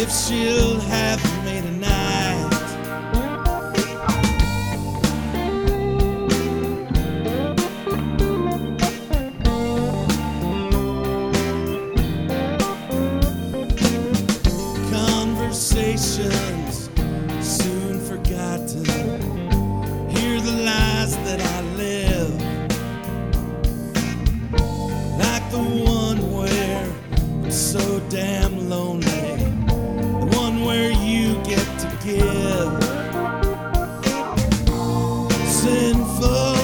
if she'll have me tonight. Conversations soon forgotten, hear the lies that I live, like the one where I'm so damn lonely, the one where you get to give. Sinful,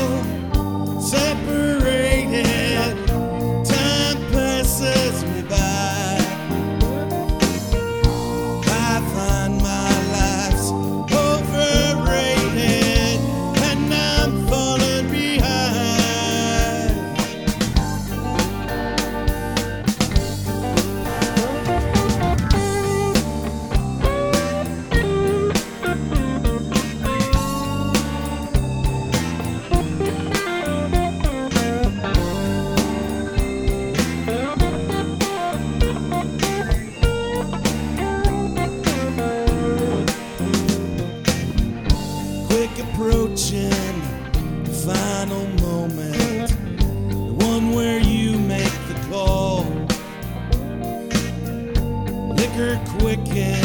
separated, time passes me by. I find my life's overrated and I'm falling behind. Quick approaching the final moment, the one where you make the call. Liquor quicken